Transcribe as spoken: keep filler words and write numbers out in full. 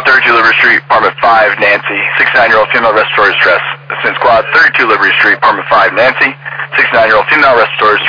Squad thirty-two Liberty Street, Apartment five, Nancy. sixty-nine-year-old female respiratory distress. Assistant Squad thirty-two Liberty Street, Apartment five, Nancy. sixty-nine-year-old female respiratory